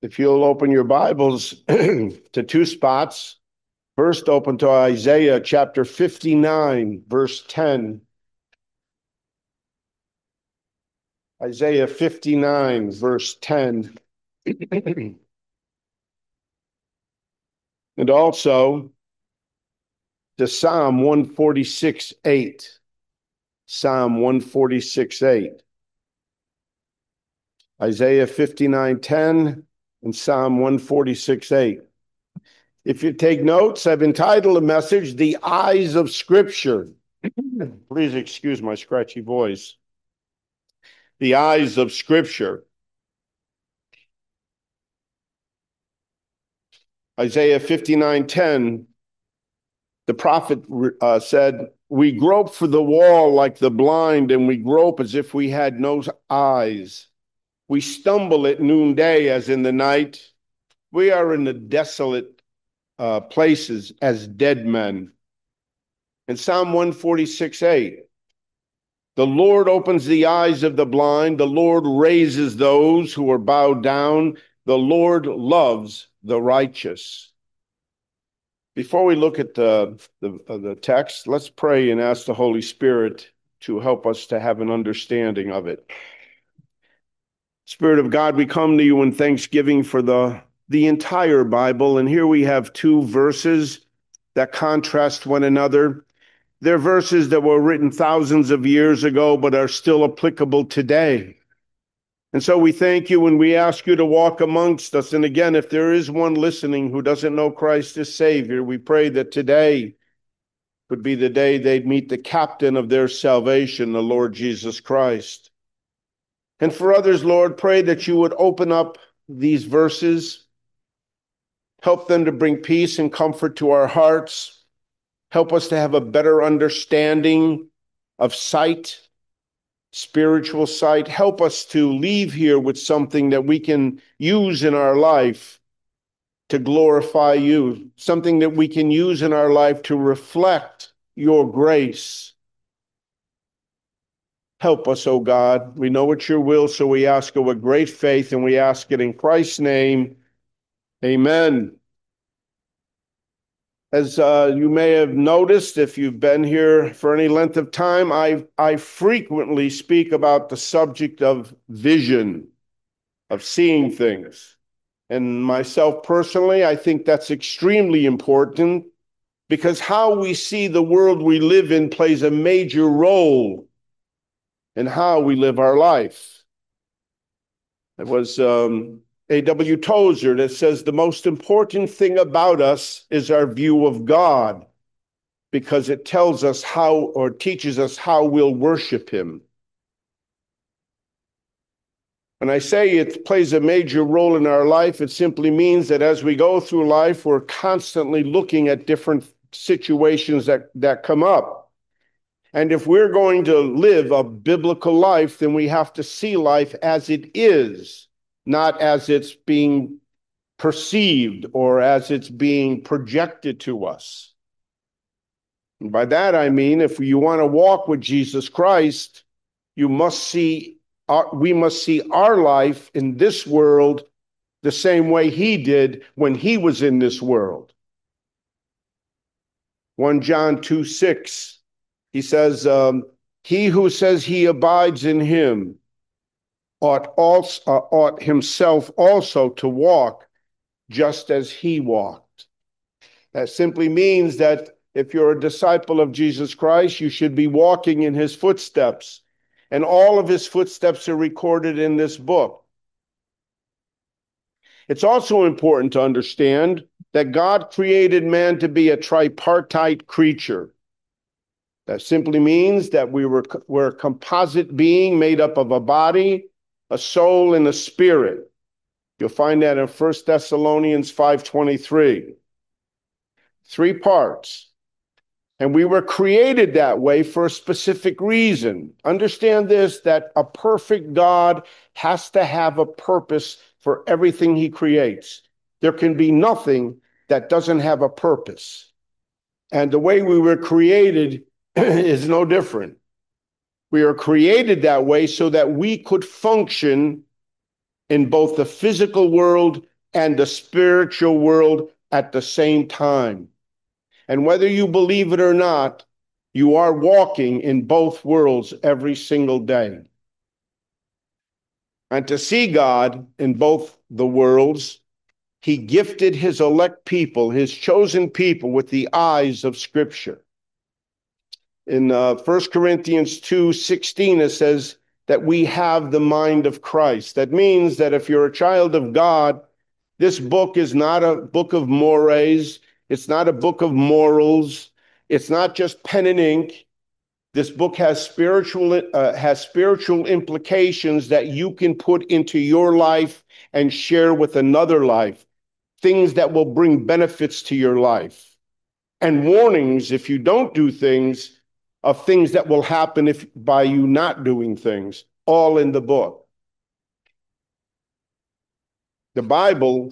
If you'll open your Bibles to two spots, first open to Isaiah chapter 59, verse 10. Isaiah 59, verse 10. And also to Psalm 146, 8. Psalm 146, 8. Isaiah 59, 10 and Psalm 146, 8. If you take notes, I've entitled the message, The Eyes of Scripture. Please excuse my scratchy voice. The Eyes of Scripture. Isaiah 59:10, the prophet said, "We grope for the wall like the blind, and we grope as if we had no eyes. We stumble at noonday as in the night. We are in the desolate places as dead men." In Psalm 146:8, the Lord opens the eyes of the blind. The Lord raises those who are bowed down. The Lord loves the righteous. Before we look at the text, let's pray and ask the Holy Spirit to help us to have an understanding of it. Spirit of God, we come to you in thanksgiving for the entire Bible, and here we have two verses that contrast one another. They're verses that were written thousands of years ago, but are still applicable today. And so we thank you and we ask you to walk amongst us. And again, if there is one listening who doesn't know Christ as Savior, we pray that today would be the day they'd meet the captain of their salvation, the Lord Jesus Christ. And for others, Lord, pray that you would open up these verses, help them to bring peace and comfort to our hearts, help us to have a better understanding of sight, spiritual sight. Help us to leave here with something that we can use in our life to glorify you, something that we can use in our life to reflect your grace. Help us, O God. We know it's your will, so we ask it with great faith, and we ask it in Christ's name. Amen. As you may have noticed, if you've been here for any length of time, I frequently speak about the subject of vision, of seeing things. And myself personally, I think that's extremely important because how we see the world we live in plays a major role in how we live our life. It was A.W. Tozer that says the most important thing about us is our view of God because it tells us how or teaches us how we'll worship him. When I say it plays a major role in our life, it simply means that as we go through life, we're constantly looking at different situations that come up. And if we're going to live a biblical life, then we have to see life as it is, not as it's being perceived or as it's being projected to us. And by that I mean, if you want to walk with Jesus Christ, we must see our life in this world the same way he did when he was in this world. 1 John 2:6, he says, he who says he abides in him ought himself also to walk just as he walked. That simply means that if you're a disciple of Jesus Christ, you should be walking in his footsteps. And all of his footsteps are recorded in this book. It's also important to understand that God created man to be a tripartite creature. That simply means that we're a composite being made up of a body, a soul, and a spirit. You'll find that in 1 Thessalonians 5:23. 3 parts. And we were created that way for a specific reason. Understand this, that a perfect God has to have a purpose for everything he creates. There can be nothing that doesn't have a purpose. And the way we were created is no different. We are created that way so that we could function in both the physical world and the spiritual world at the same time. And whether you believe it or not, you are walking in both worlds every single day. And to see God in both the worlds, he gifted his elect people, his chosen people, with the eyes of Scripture. In 1 Corinthians 2:16, it says that we have the mind of Christ. That means that if you're a child of God, this book is not a book of mores. It's not a book of morals. It's not just pen and ink. This book has spiritual implications that you can put into your life and share with another life, things that will bring benefits to your life, and warnings if you don't do things, of things that will happen if by you not doing things, all in the book. The Bible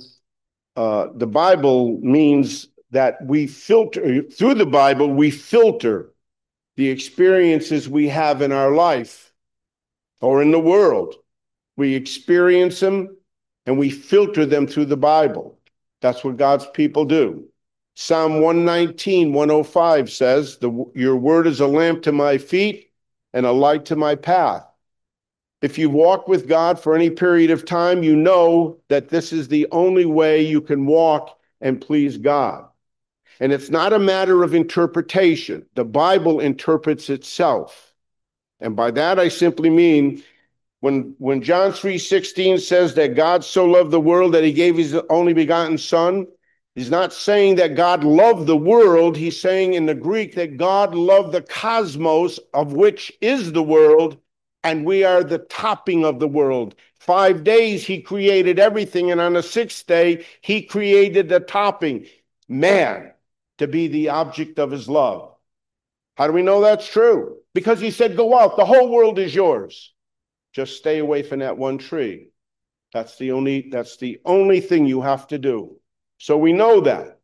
means that we filter, through the Bible, we filter the experiences we have in our life or in the world. We experience them and we filter them through the Bible. That's what God's people do. Psalm 119:105 says, your word is a lamp to my feet and a light to my path. If you walk with God for any period of time, you know that this is the only way you can walk and please God. And it's not a matter of interpretation. The Bible interprets itself. And by that, I simply mean when John 3:16 says that God so loved the world that he gave his only begotten son, he's not saying that God loved the world. He's saying in the Greek that God loved the cosmos, of which is the world, and we are the topping of the world. 5 days he created everything, and on the sixth day he created the topping, man, to be the object of his love. How do we know that's true? Because he said, go out, the whole world is yours. Just stay away from that one tree. That's the only thing you have to do. So we know that.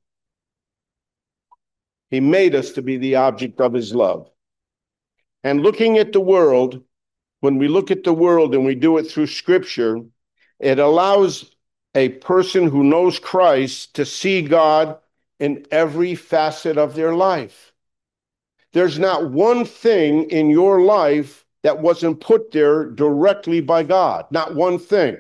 He made us to be the object of his love. And looking at the world, when we look at the world and we do it through Scripture, it allows a person who knows Christ to see God in every facet of their life. There's not one thing in your life that wasn't put there directly by God. Not one thing.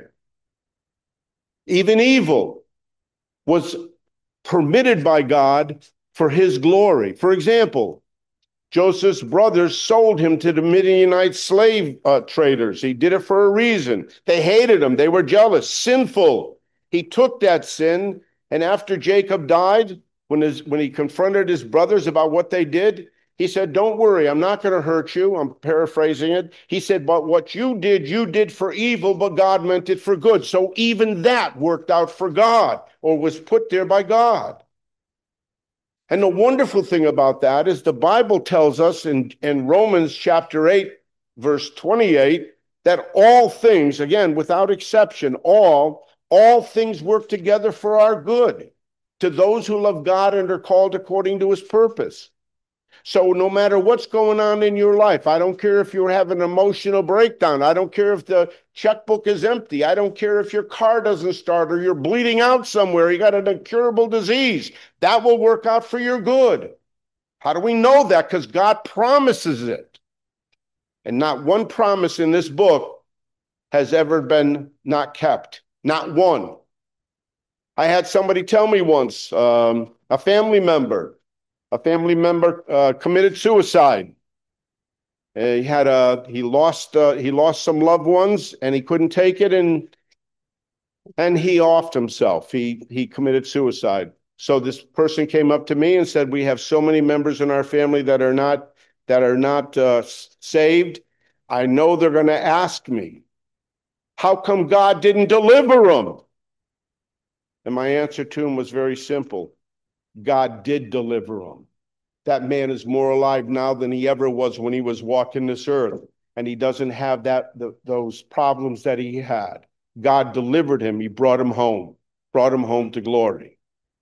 Even evil was permitted by God for his glory. For example, Joseph's brothers sold him to the Midianite slave traders. He did it for a reason. They hated him. They were jealous, sinful. He took that sin, and after Jacob died, when he confronted his brothers about what they did, he said, don't worry, I'm not going to hurt you. I'm paraphrasing it. He said, but what you did for evil, but God meant it for good. So even that worked out for God, or was put there by God. And the wonderful thing about that is the Bible tells us in Romans chapter 8, verse 28, that all things, again, without exception, all things work together for our good, to those who love God and are called according to his purpose. So no matter what's going on in your life, I don't care if you're having an emotional breakdown. I don't care if the checkbook is empty. I don't care if your car doesn't start or you're bleeding out somewhere. You got an incurable disease. That will work out for your good. How do we know that? Because God promises it. And not one promise in this book has ever been not kept. Not one. I had somebody tell me once, a family member committed suicide. He lost some loved ones, and he couldn't take it, and he offed himself. He committed suicide. So this person came up to me and said, we have so many members in our family that are not saved. I know they're going to ask me, how come God didn't deliver them? And my answer to him was very simple. God did deliver him. That man is more alive now than he ever was when he was walking this earth. And he doesn't have those problems that he had. God delivered him. He brought him home to glory.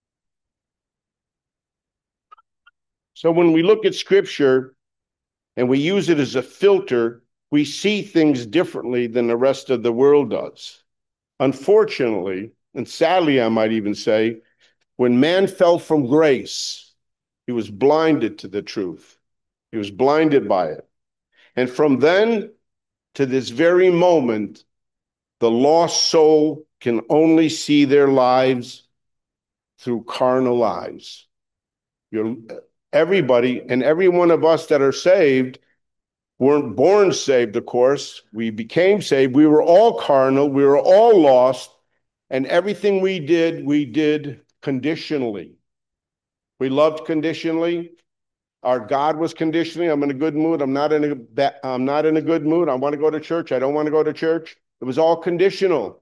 So when we look at Scripture and we use it as a filter, we see things differently than the rest of the world does. Unfortunately, And sadly, I might even say, when man fell from grace, he was blinded to the truth. He was blinded by it. And from then to this very moment, the lost soul can only see their lives through carnal eyes. Everybody and every one of us that are saved weren't born saved, of course. We became saved. We were all carnal. We were all lost. And everything we did conditionally. We loved conditionally. Our God was conditionally. I'm in a good mood. I'm not in a good mood. I want to go to church. I don't want to go to church. It was all conditional.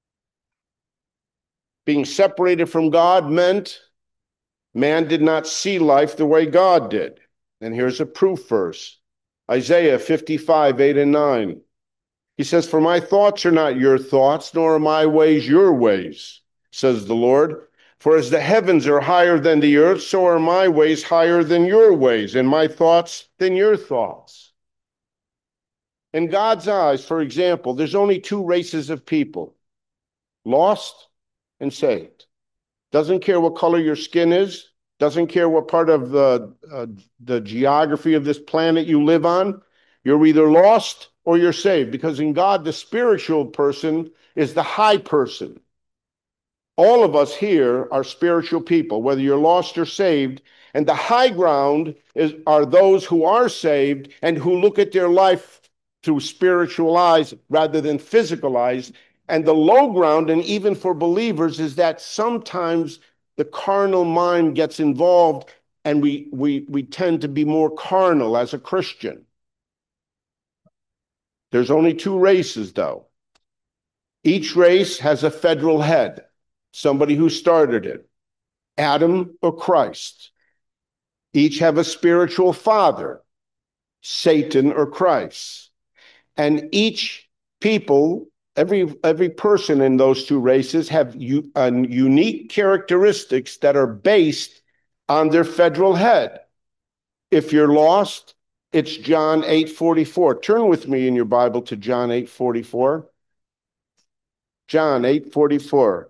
Being separated from God meant man did not see life the way God did. And here's a proof verse. Isaiah 55, 8 and 9. He says, "For my thoughts are not your thoughts, nor are my ways your ways, says the Lord. For as the heavens are higher than the earth, so are my ways higher than your ways, and my thoughts than your thoughts." In God's eyes, for example, there's only two races of people, lost and saved. Doesn't care what color your skin is, doesn't care what part of the geography of this planet you live on. You're either lost or you're saved, because in God, the spiritual person is the high person. All of us here are spiritual people, whether you're lost or saved, and the high ground are those who are saved and who look at their life through spiritual eyes rather than physical eyes. And the low ground, and even for believers, is that sometimes the carnal mind gets involved and we tend to be more carnal as a Christian. There's only two races, though. Each race has a federal head, somebody who started it, Adam or Christ. Each have a spiritual father, Satan or Christ. And each people, every person in those two races have unique characteristics that are based on their federal head. If you're lost, it's John 8:44. Turn with me in your Bible to John 8:44. John 8:44.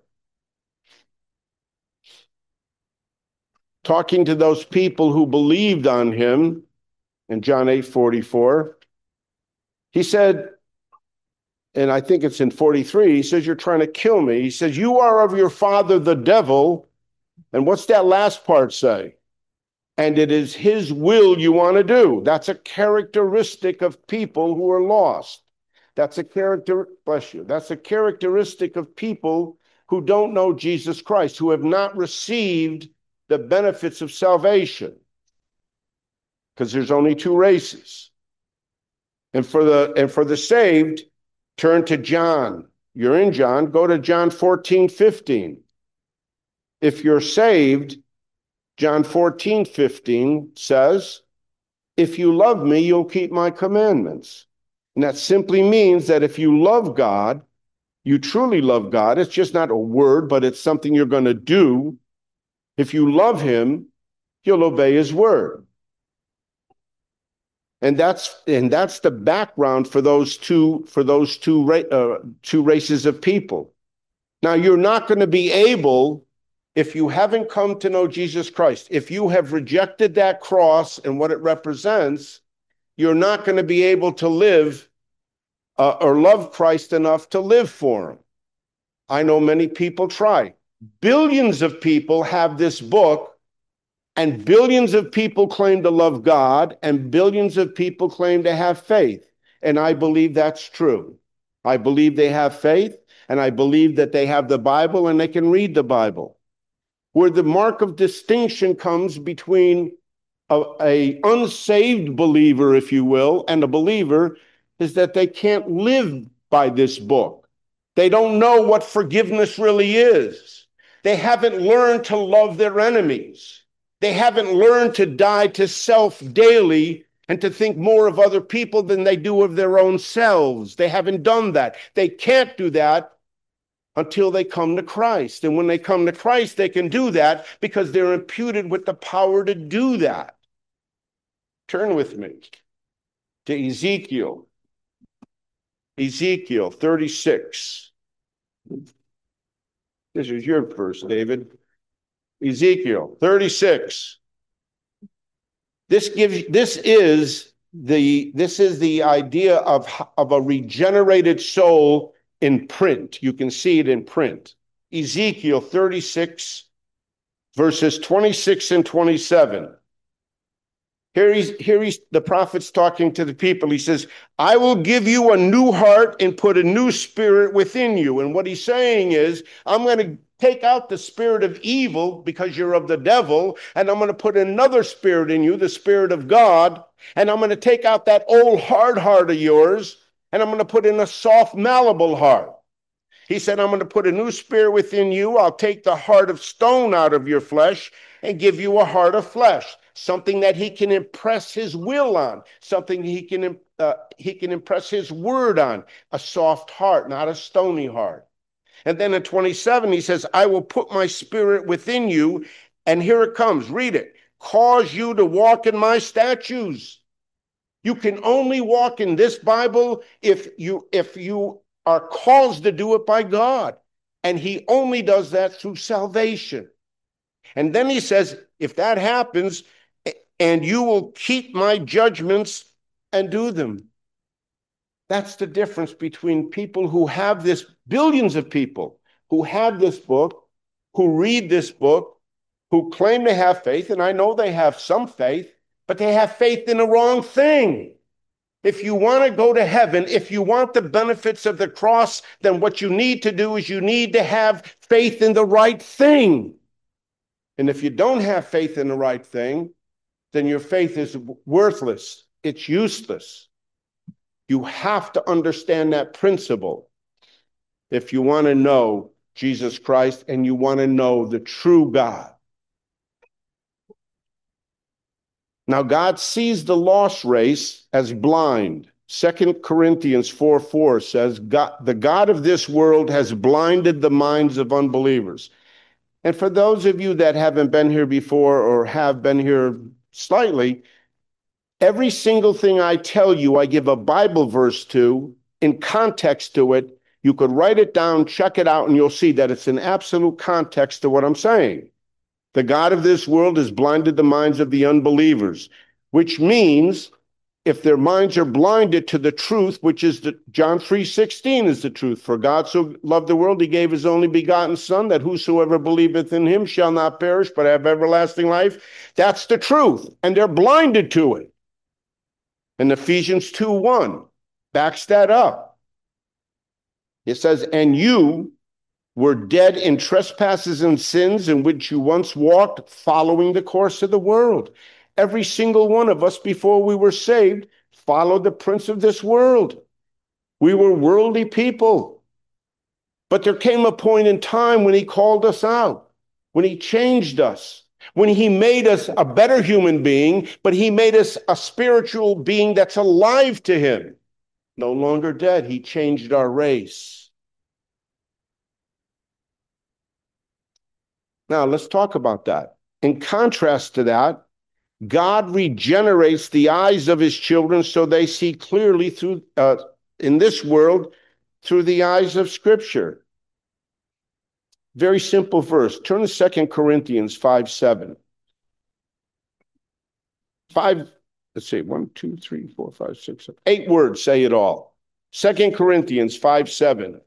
Talking to those people who believed on him in John 8:44, he said, and I think it's in 43, he says, "You're trying to kill me." He says, "You are of your father, the devil." And what's that last part say? "And it is his will you want to do." That's a characteristic of people who are lost. That's a bless you. That's a characteristic of people who don't know Jesus Christ, who have not received the benefits of salvation. Because there's only two races. And for the saved, turn to John. You're in John, go to John 14:15. If you're saved, John 14:15 says, "If you love me, you'll keep my commandments." And that simply means that if you love God, you truly love God. It's just not a word, but it's something you're going to do. If you love him, you'll obey his word. And that's the background for those two races of people. Now, you're not going to be able, if you haven't come to know Jesus Christ, if you have rejected that cross and what it represents, you're not going to be able to live or love Christ enough to live for him. I know many people try. Billions of people have this book, and billions of people claim to love God, and billions of people claim to have faith. And I believe that's true. I believe they have faith, and I believe that they have the Bible and they can read the Bible. Where the mark of distinction comes between a unsaved believer, if you will, and a believer is that they can't live by this book. They don't know what forgiveness really is. They haven't learned to love their enemies. They haven't learned to die to self daily and to think more of other people than they do of their own selves. They haven't done that. They can't do that until they come to Christ. And when they come to Christ, they can do that because they're imputed with the power to do that. Turn with me to Ezekiel 36. This is your verse, David. Ezekiel 36. This is the idea of a regenerated soul in print. You can see it in print. Ezekiel 36, verses 26 and 27. Here he's the prophet's talking to the people. He says, I will give you a new heart and put a new spirit within you. And what he's saying is, I'm going to take out the spirit of evil because you're of the devil, and I'm going to put another spirit in you, the Spirit of God, and I'm going to take out that old hard heart of yours, and I'm going to put in a soft, malleable heart. He said, I'm going to put a new spirit within you. I'll take the heart of stone out of your flesh and give you a heart of flesh, something that he can impress his will on, something he can impress his word on, a soft heart, not a stony heart. And then in 27, he says, I will put my spirit within you. And here it comes. Read it. Cause you to walk in my statutes. You can only walk in this Bible if you are caused to do it by God. And he only does that through salvation. And then he says, if that happens, and you will keep my judgments and do them. That's the difference between people who have this, billions of people who have this book, who read this book, who claim to have faith, and I know they have some faith, but they have faith in the wrong thing. If you want to go to heaven, if you want the benefits of the cross, then what you need to do is you need to have faith in the right thing. And if you don't have faith in the right thing, then your faith is worthless. It's useless. You have to understand that principle if you want to know Jesus Christ and you want to know the true God. Now, God sees the lost race as blind. 2 Corinthians 4:4 says, the God of this world has blinded the minds of unbelievers. And for those of you that haven't been here before or have been here slightly, every single thing I tell you, I give a Bible verse to, in context to it. You could write it down, check it out, and you'll see that it's an absolute context to what I'm saying. The God of this world has blinded the minds of the unbelievers, which means if their minds are blinded to the truth, which is John 3:16 is the truth. For God so loved the world, he gave his only begotten Son, that whosoever believeth in him shall not perish, but have everlasting life. That's the truth, and they're blinded to it. And Ephesians 2:1 backs that up. It says, and you were dead in trespasses and sins in which you once walked, following the course of the world. Every single one of us before we were saved followed the prince of this world. We were worldly people. But there came a point in time when he called us out, when he changed us, when he made us a better human being, but he made us a spiritual being that's alive to him. No longer dead. He changed our race. Now, let's talk about that. In contrast to that, God regenerates the eyes of his children so they see clearly through in this world through the eyes of Scripture. Very simple verse. Turn to 2 Corinthians 5:7. Let's see, 1, 2, 3, 4, 5, 6, 7. 8 words say it all. 2 Corinthians 5:7.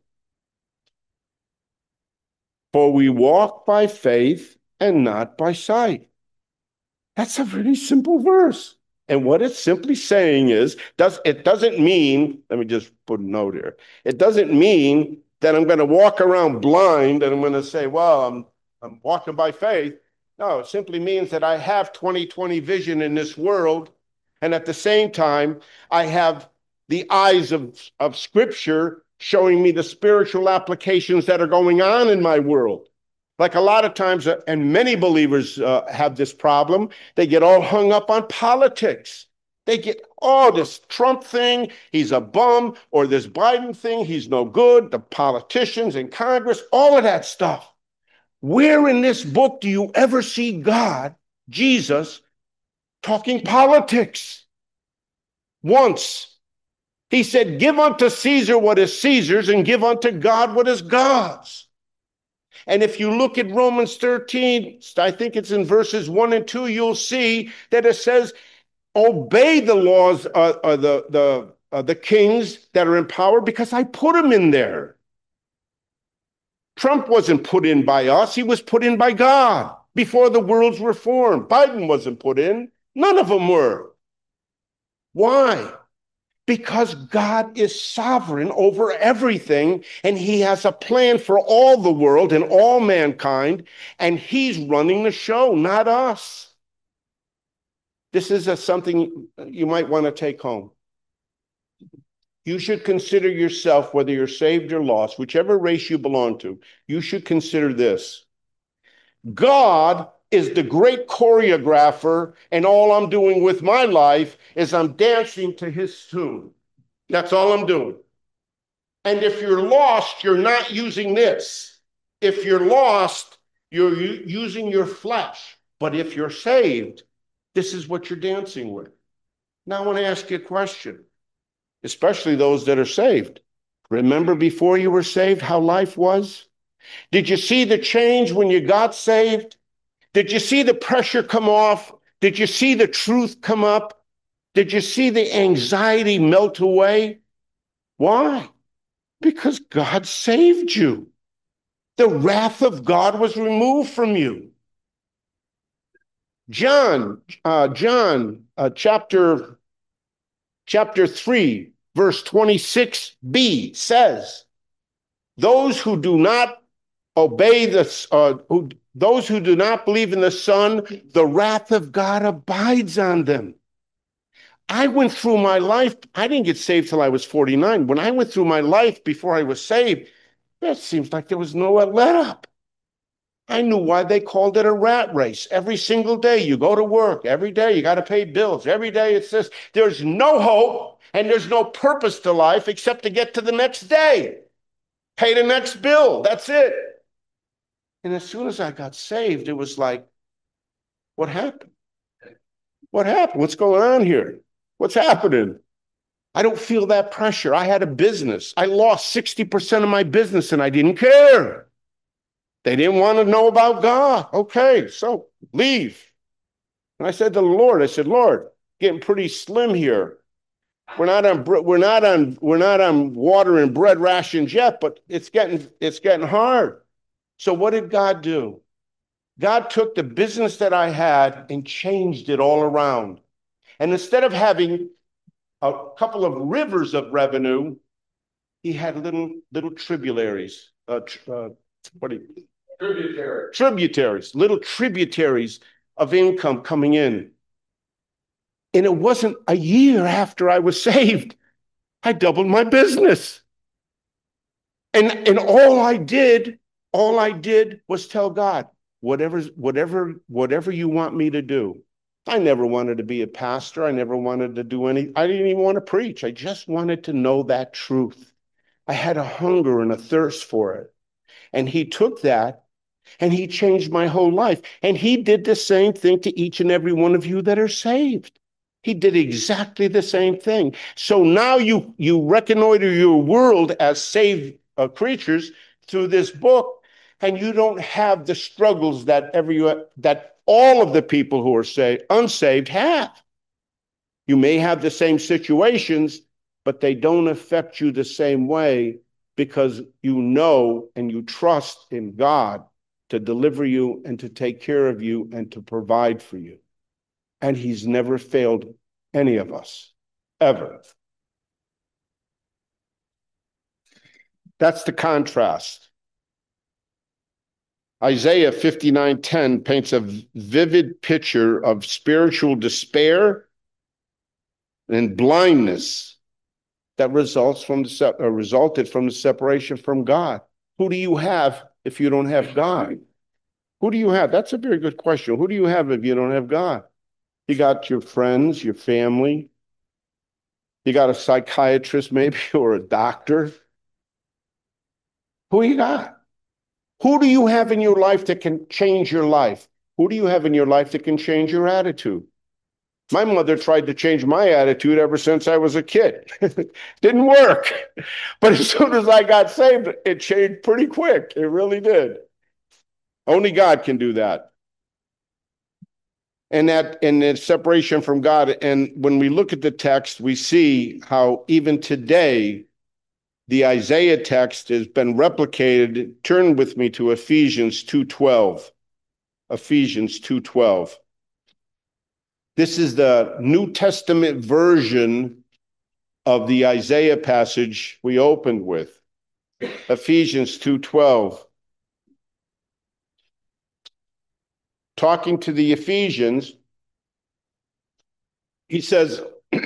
For we walk by faith and not by sight. That's a very simple verse. And what it's simply saying is, it doesn't mean, let me just put a note here. It doesn't mean that I'm going to walk around blind and I'm going to say, well, I'm walking by faith. No, it simply means that I have 20/20 vision in this world. And at the same time, I have the eyes of Scripture showing me the spiritual applications that are going on in my world. Like a lot of times, and many believers have this problem, they get all hung up on politics. They get, oh, this Trump thing, he's a bum, or this Biden thing, he's no good, the politicians in Congress, all of that stuff. Where in this book do you ever see God, Jesus, talking politics? Once. He said, give unto Caesar what is Caesar's and give unto God what is God's. And if you look at Romans 13, I think it's in verses 1 and 2, you'll see that it says, obey the laws of the kings that are in power because I put them in there. Trump wasn't put in by us. He was put in by God before the worlds were formed. Biden wasn't put in. None of them were. Why? Because God is sovereign over everything, and he has a plan for all the world and all mankind, and he's running the show, not us. This is something you might want to take home. You should consider yourself, whether you're saved or lost, whichever race you belong to, you should consider this. God is the great choreographer, and all I'm doing with my life is I'm dancing to his tune. That's all I'm doing. And if you're lost, you're not using this. If you're lost, you're using your flesh. But if you're saved, this is what you're dancing with. Now I want to ask you a question, especially those that are saved. Remember before you were saved how life was? Did you see the change when you got saved? Did you see the pressure come off? Did you see the truth come up? Did you see the anxiety melt away? Why? Because God saved you. The wrath of God was removed from you. John chapter 3, verse 26b says, those who do not obey those who do not believe in the Son, the wrath of God abides on them. I went through my life. I didn't get saved till I was 49. When I went through my life before I was saved, it seems like there was no let up. I knew why they called it a rat race. Every single day you go to work. Every day you got to pay bills. Every day it's this. There's no hope and there's no purpose to life except to get to the next day. Pay the next bill. That's it. And as soon as I got saved, it was like, what happened? What happened? What's going on here? What's happening? I don't feel that pressure. I had a business. I lost 60% of my business and I didn't care. They didn't want to know about God. Okay, so leave. And I said to the Lord, Lord, getting pretty slim here. We're not on water and bread rations yet, but it's getting hard. So what did God do? God took the business that I had and changed it all around. And instead of having a couple of rivers of revenue, he had little tributaries. Tributaries, little tributaries of income coming in. And it wasn't a year after I was saved, I doubled my business. And all I did was tell God, whatever you want me to do. I never wanted to be a pastor. I never wanted to do any, I didn't even want to preach. I just wanted to know that truth. I had a hunger and a thirst for it. And he took that and he changed my whole life. And he did the same thing to each and every one of you that are saved. He did exactly the same thing. So now you reconnoiter your world as saved creatures through this book, and you don't have the struggles that all of the people who are unsaved have. You may have the same situations, but they don't affect you the same way because you know and you trust in God to deliver you and to take care of you and to provide for you. And he's never failed any of us, ever. That's the contrast. Isaiah 59:10 paints a vivid picture of spiritual despair and blindness that resulted from the separation from God. Who do you have if you don't have God? Who do you have? That's a very good question. Who do you have if you don't have God? You got your friends, your family. You got a psychiatrist maybe or a doctor. Who you got? Who do you have in your life that can change your life? Who do you have in your life that can change your attitude? My mother tried to change my attitude ever since I was a kid. Didn't work. But as soon as I got saved, it changed pretty quick. It really did. Only God can do that. And that separation from God. And when we look at the text, we see how even today, the Isaiah text has been replicated. Turn with me to Ephesians 2:12. Ephesians 2:12. This is the New Testament version of the Isaiah passage we opened with. Ephesians 2:12. Talking to the Ephesians, he says,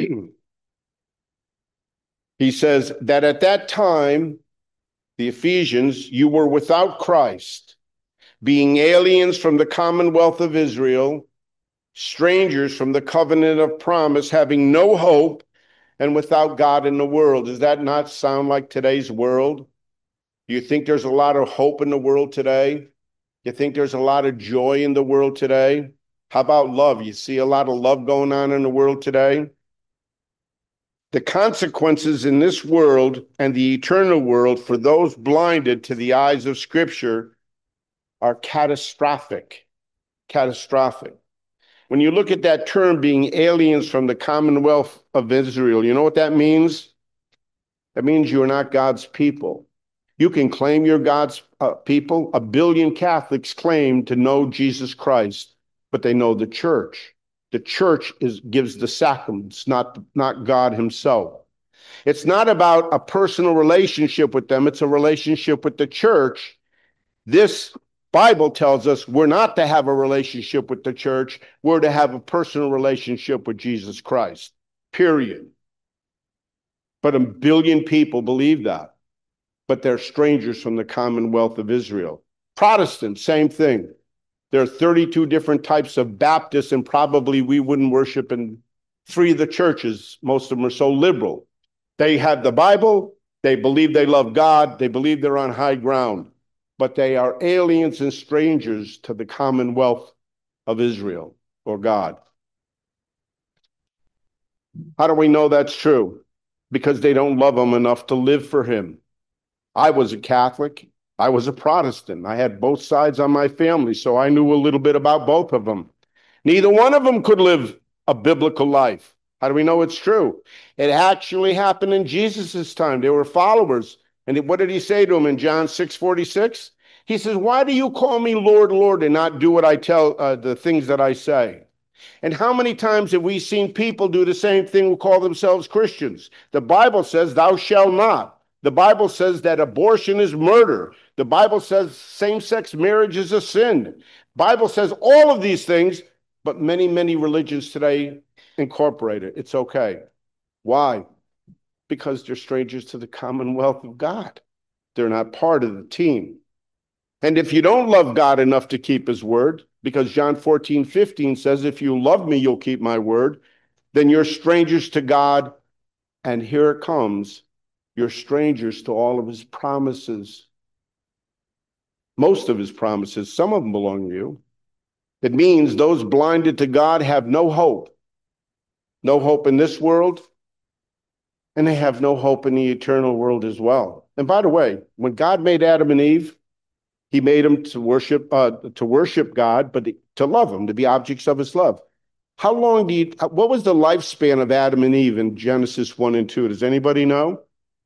he says that at that time, the Ephesians, you were without Christ, being aliens from the commonwealth of Israel, strangers from the covenant of promise, having no hope and without God in the world. Does that not sound like today's world? Do you think there's a lot of hope in the world today? You think there's a lot of joy in the world today? How about love? You see a lot of love going on in the world today? The consequences in this world and the eternal world for those blinded to the eyes of Scripture are catastrophic. Catastrophic. When you look at that term, being aliens from the commonwealth of Israel, you know what that means? That means you're not God's people. You can claim you're God's people. 1 billion Catholics claim to know Jesus Christ, but they know the church. The church gives the sacraments, not God himself. It's not about a personal relationship with them. It's a relationship with the church. This Bible tells us we're not to have a relationship with the church. We're to have a personal relationship with Jesus Christ, period. But 1 billion people believe that, but they're strangers from the commonwealth of Israel. Protestants, same thing. There are 32 different types of Baptists, and probably we wouldn't worship in 3 of the churches. Most of them are so liberal. They have the Bible. They believe they love God. They believe they're on high ground, but they are aliens and strangers to the commonwealth of Israel or God. How do we know that's true? Because they don't love him enough to live for him. I was a Catholic. I was a Protestant. I had both sides on my family, so I knew a little bit about both of them. Neither one of them could live a biblical life. How do we know it's true? It actually happened in Jesus' time. They were followers. And what did he say to them in John 6:46? He says, why do you call me Lord, Lord, and not do what I tell, the things that I say? And how many times have we seen people do the same thing who call themselves Christians? The Bible says, thou shalt not. The Bible says that abortion is murder. The Bible says same-sex marriage is a sin. Bible says all of these things, but many, many religions today incorporate it. It's okay. Why? Because they're strangers to the commonwealth of God. They're not part of the team. And if you don't love God enough to keep his word, because John 14:15 says, if you love me, you'll keep my word, then you're strangers to God. And here it comes. You're strangers to all of his promises. Most of his promises, some of them belong to you. It means those blinded to God have no hope. No hope in this world, and they have no hope in the eternal world as well. And by the way, when God made Adam and Eve, he made them to worship God, but to love him, to be objects of his love. What was the lifespan of Adam and Eve in Genesis 1 and 2? Does anybody know?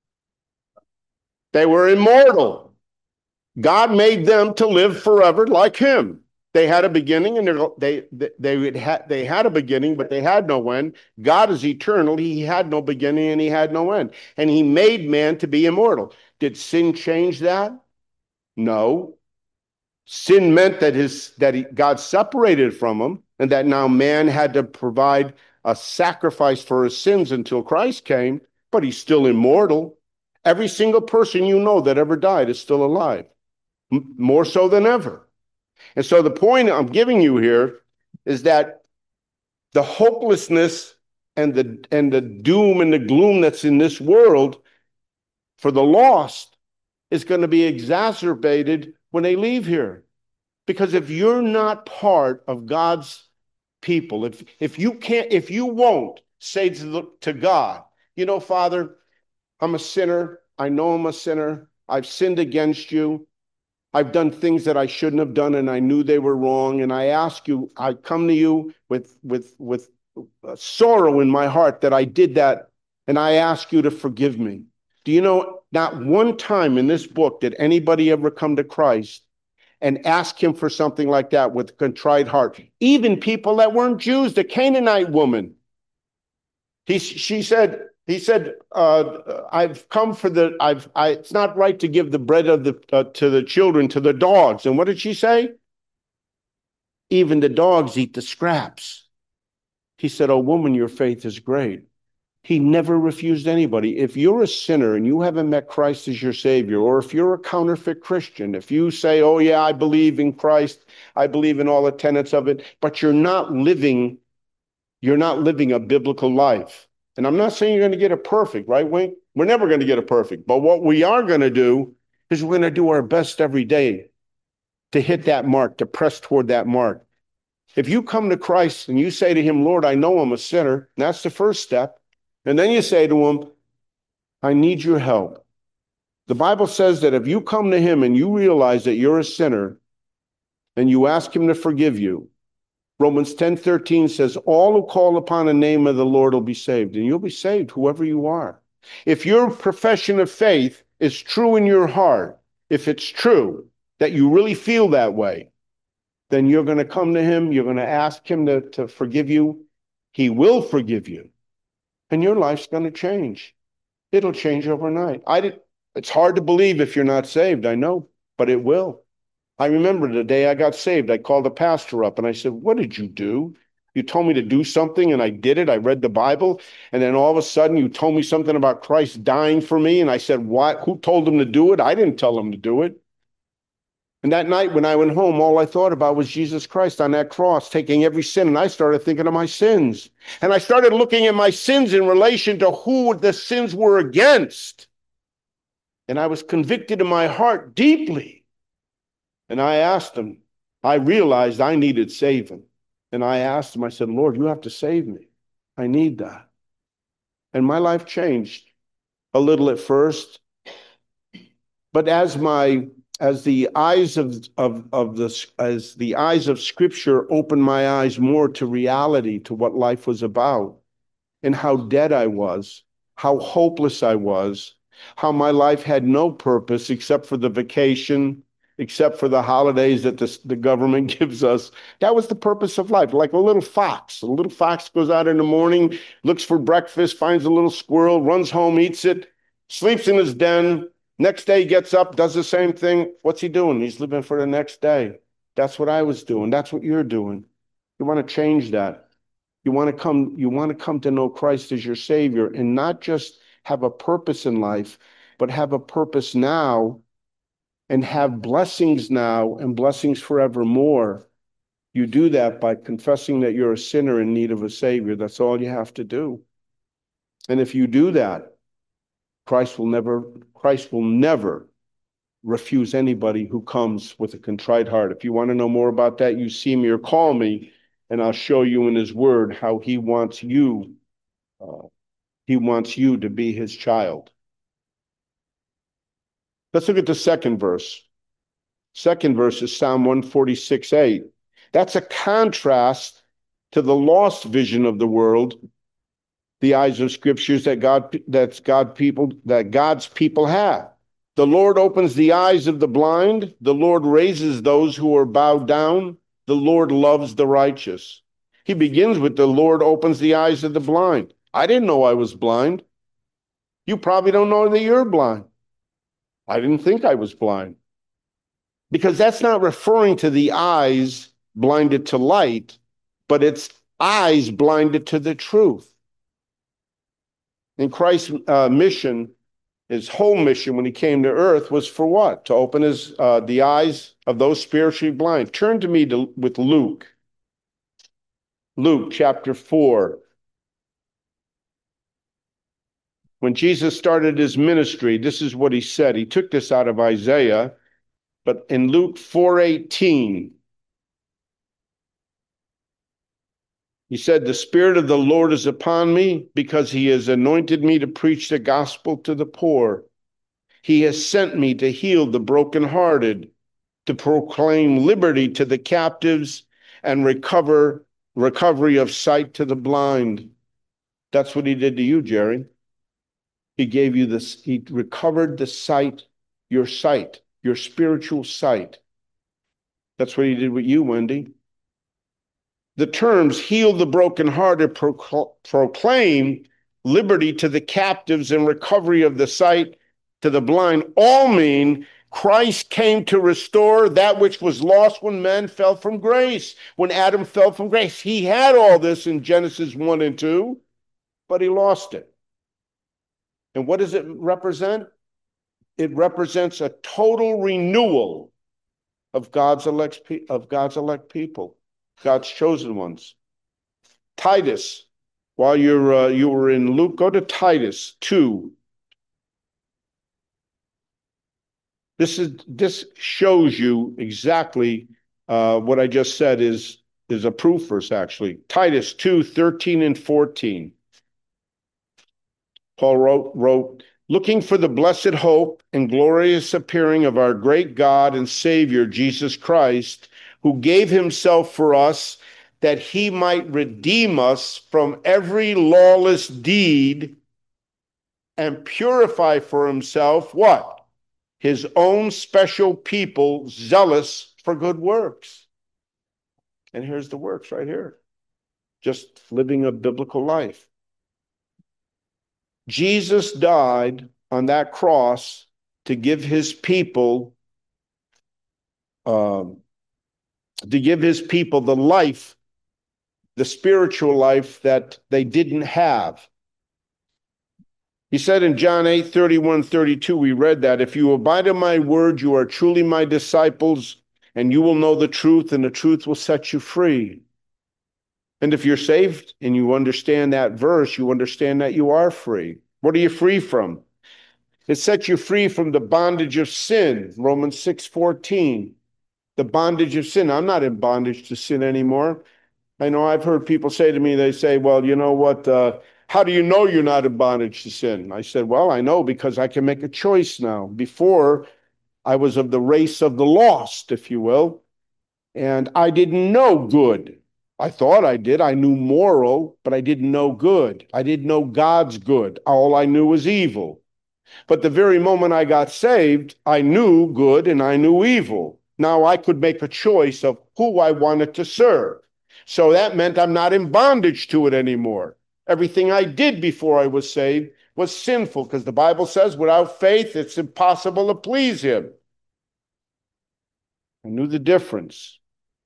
They were immortal. God made them to live forever like him. They had a beginning, and they had a beginning, but they had no end. God is eternal. He had no beginning and he had no end. And he made man to be immortal. Did sin change that? No. Sin meant that God separated from him, and that now man had to provide a sacrifice for his sins until Christ came, but he's still immortal. Every single person you know that ever died is still alive, more so than ever. And so the point I'm giving you here is that the hopelessness and the doom and the gloom that's in this world for the lost is going to be exacerbated when they leave here. Because if you're not part of God's people, if you won't say to God, you know, Father, I'm a sinner. I know I'm a sinner. I've sinned against you. I've done things that I shouldn't have done and I knew they were wrong. And I ask you, I come to you with sorrow in my heart that I did that. And I ask you to forgive me. Do you know, not one time in this book did anybody ever come to Christ and ask him for something like that with a contrite heart. Even people that weren't Jews, the Canaanite woman. He said, I've come for it's not right to give the bread of to the children, to the dogs. And what did she say? Even the dogs eat the scraps. He said, oh, woman, your faith is great. He never refused anybody. If you're a sinner and you haven't met Christ as your Savior, or if you're a counterfeit Christian, if you say, oh, yeah, I believe in Christ, I believe in all the tenets of it, but you're not living a biblical life. And I'm not saying you're going to get it perfect, right, Wink? We're never going to get it perfect. But what we are going to do is we're going to do our best every day to hit that mark, to press toward that mark. If you come to Christ and you say to him, Lord, I know I'm a sinner, that's the first step. And then you say to him, I need your help. The Bible says that if you come to him and you realize that you're a sinner and you ask him to forgive you, Romans 10:13 says, all who call upon the name of the Lord will be saved. And you'll be saved, whoever you are. If your profession of faith is true in your heart, if it's true that you really feel that way, then you're going to come to him. You're going to ask him to forgive you. He will forgive you. And your life's going to change. It'll change overnight. It's hard to believe if you're not saved, I know, but it will. I remember the day I got saved, I called the pastor up and I said, what did you do? You told me to do something and I did it. I read the Bible. And then all of a sudden you told me something about Christ dying for me. And I said, what? Who told him to do it? I didn't tell him to do it. And that night when I went home, all I thought about was Jesus Christ on that cross, taking every sin. And I started thinking of my sins. And I started looking at my sins in relation to who the sins were against. And I was convicted in my heart deeply. And I asked him, I realized I needed saving. And I asked him, I said, Lord, you have to save me. I need that. And my life changed a little at first. But as the eyes of Scripture opened my eyes more to reality, to what life was about, and how dead I was, how hopeless I was, how my life had no purpose except for the vacation, except for the holidays that the government gives us. That was the purpose of life, like a little fox. A little fox goes out in the morning, looks for breakfast, finds a little squirrel, runs home, eats it, sleeps in his den. Next day, he gets up, does the same thing. What's he doing? He's living for the next day. That's what I was doing. That's what you're doing. You want to change that. You want to come to know Christ as your Savior and not just have a purpose in life, but have a purpose now and have blessings now and blessings forevermore. You do that by confessing that you're a sinner in need of a Savior. That's all you have to do. And if you do that, Christ will never refuse anybody who comes with a contrite heart. If you want to know more about that, you see me or call me, and I'll show you in his word how he wants you to be his child. Let's look at the second verse. Second verse is Psalm 146:8. That's a contrast to the lost vision of the world, the eyes of scriptures that God's people have. The Lord opens the eyes of the blind. The Lord raises those who are bowed down. The Lord loves the righteous. He begins with the Lord opens the eyes of the blind. I didn't know I was blind. You probably don't know that you're blind. I didn't think I was blind. Because that's not referring to the eyes blinded to light, but it's eyes blinded to the truth. And Christ's mission, his whole mission when he came to earth was for what? To open the eyes of those spiritually blind. Turn to me with Luke. Luke chapter 4. When Jesus started his ministry, this is what he said. He took this out of Isaiah, but in Luke 4:18, he said, the Spirit of the Lord is upon me because he has anointed me to preach the gospel to the poor. He has sent me to heal the brokenhearted, to proclaim liberty to the captives and recovery of sight to the blind. That's what he did to you, Jerry. He gave you this, he recovered the sight, your spiritual sight. That's what he did with you, Wendy. The terms heal the brokenhearted, proclaim liberty to the captives and recovery of the sight to the blind all mean Christ came to restore that which was lost when men fell from grace. When Adam fell from grace, he had all this in Genesis 1 and 2, but he lost it. And what does it represent? It represents a total renewal of God's elect people, God's chosen ones. Titus, while you were in Luke, go to Titus 2. This shows you exactly what I just said is a proof verse, actually. Titus 2, 13 and 14. Paul wrote, looking for the blessed hope and glorious appearing of our great God and Savior, Jesus Christ, who gave himself for us that he might redeem us from every lawless deed and purify for himself what? His own special people, zealous for good works. And here's the works right here. Just living a biblical life. Jesus died on that cross to give his people the life, the spiritual life that they didn't have. He said in John 8, 31, 32, we read that, if you abide in my word, you are truly my disciples, and you will know the truth, and the truth will set you free. And if you're saved and you understand that verse, you understand that you are free. What are you free from? It sets you free from the bondage of sin, Romans 6:14. The bondage of sin. I'm not in bondage to sin anymore. I know I've heard people say to me, they say, well, you know what, how do you know you're not in bondage to sin? I said, well, I know because I can make a choice now. Before, I was of the race of the lost, if you will, and I didn't know good. I thought I did. I knew moral, but I didn't know good. I didn't know God's good. All I knew was evil. But the very moment I got saved, I knew good and I knew evil. Now I could make a choice of who I wanted to serve. So that meant I'm not in bondage to it anymore. Everything I did before I was saved was sinful because the Bible says without faith, it's impossible to please him. I knew the difference.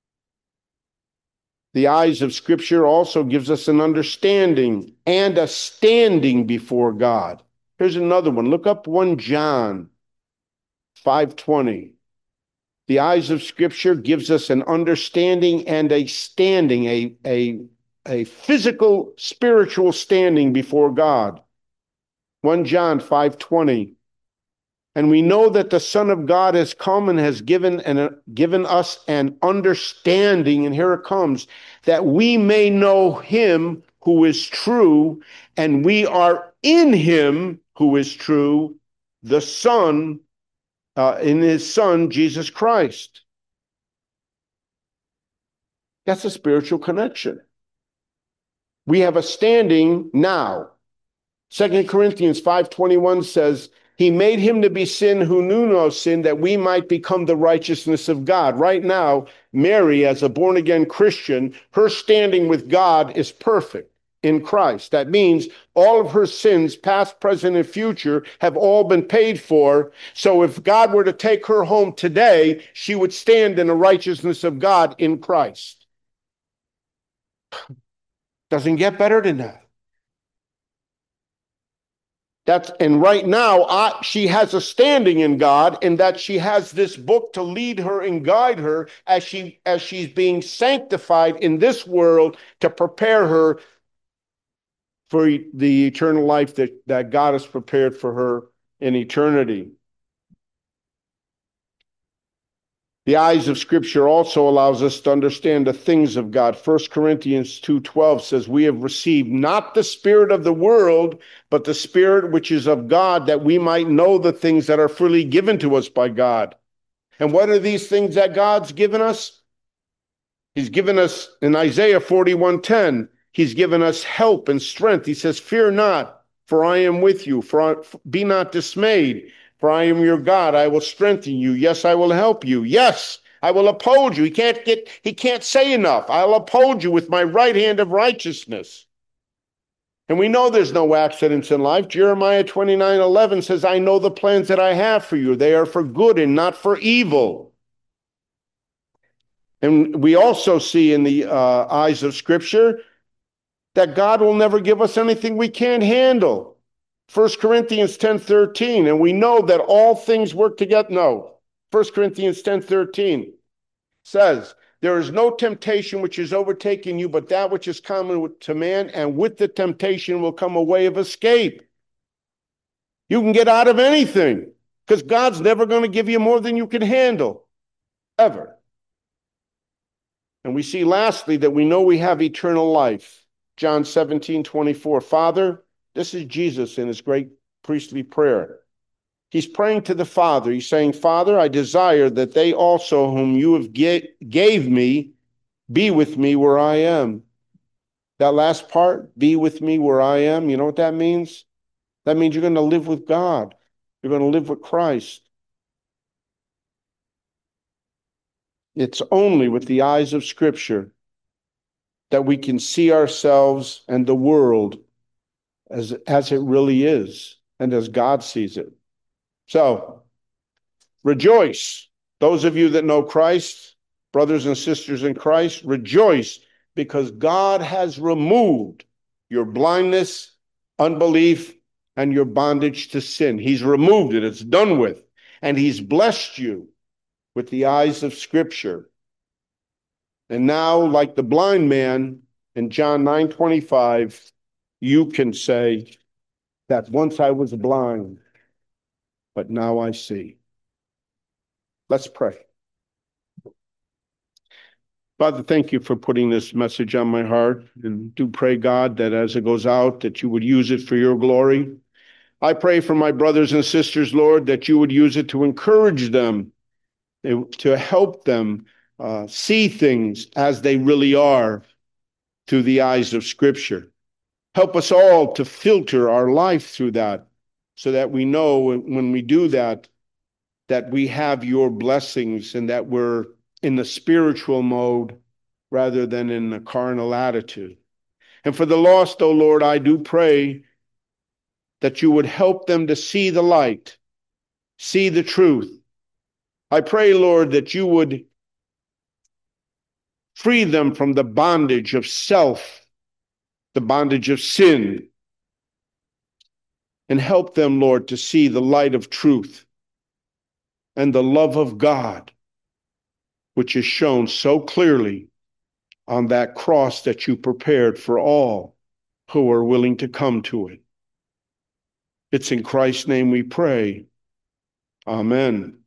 The eyes of Scripture also gives us an understanding and a standing before God. Here's another one. Look up 1 John 5:20. The eyes of Scripture gives us an understanding and a standing, a physical, spiritual standing before God. 1 John 5:20. And we know that the Son of God has come and has given us an understanding, and here it comes, that we may know him who is true, and we are in him who is true, the Son, in his Son, Jesus Christ. That's a spiritual connection. We have a standing now. 2 Corinthians 5:21 says, he made him to be sin who knew no sin, that we might become the righteousness of God. Right now, Mary, as a born-again Christian, her standing with God is perfect in Christ. That means all of her sins, past, present, and future, have all been paid for. So if God were to take her home today, she would stand in the righteousness of God in Christ. Doesn't get better than that. And right now, she has a standing in God in that she has this book to lead her and guide her as she's being sanctified in this world to prepare her for the eternal life that God has prepared for her in eternity. The eyes of Scripture also allows us to understand the things of God. 1 Corinthians 2:12 says, we have received not the spirit of the world, but the Spirit which is of God, that we might know the things that are freely given to us by God. And what are these things that God's given us? He's given us in Isaiah 41:10, he's given us help and strength. He says, fear not, for I am with you. Be not dismayed, for I am your God. I will strengthen you. Yes, I will help you. Yes, I will uphold you. He can't say enough. I'll uphold you with my right hand of righteousness. And we know there's no accidents in life. Jeremiah 29:11 says, I know the plans that I have for you. They are for good and not for evil. And we also see in the eyes of Scripture that God will never give us anything we can't handle. 1 Corinthians 10:13, and we know that all things work together. No, 1 Corinthians 10:13 says, there is no temptation which is overtaking you, but that which is common to man, and with the temptation will come a way of escape. You can get out of anything, because God's never going to give you more than you can handle, ever. And we see lastly that we know we have eternal life. John 17:24. Father, this is Jesus in his great priestly prayer. He's praying to the Father. He's saying, Father, I desire that they also whom you have gave me be with me where I am. That last part, be with me where I am, you know what that means? That means you're going to live with God. You're going to live with Christ. It's only with the eyes of Scripture that we can see ourselves and the world as it really is and as God sees it. So, rejoice. Those of you that know Christ, brothers and sisters in Christ, rejoice because God has removed your blindness, unbelief, and your bondage to sin. He's removed it. It's done with. And he's blessed you with the eyes of Scripture. And now, like the blind man in John 9:25, you can say that once I was blind, but now I see. Let's pray. Father, thank you for putting this message on my heart, and do pray, God, that as it goes out, that you would use it for your glory. I pray for my brothers and sisters, Lord, that you would use it to encourage them, to help them see things as they really are through the eyes of Scripture. Help us all to filter our life through that so that we know when we do that, that we have your blessings and that we're in the spiritual mode rather than in the carnal attitude. And for the lost, oh Lord, I do pray that you would help them to see the light, see the truth. I pray, Lord, that you would free them from the bondage of self, the bondage of sin, and help them, Lord, to see the light of truth and the love of God, which is shown so clearly on that cross that you prepared for all who are willing to come to it. It's in Christ's name we pray. Amen.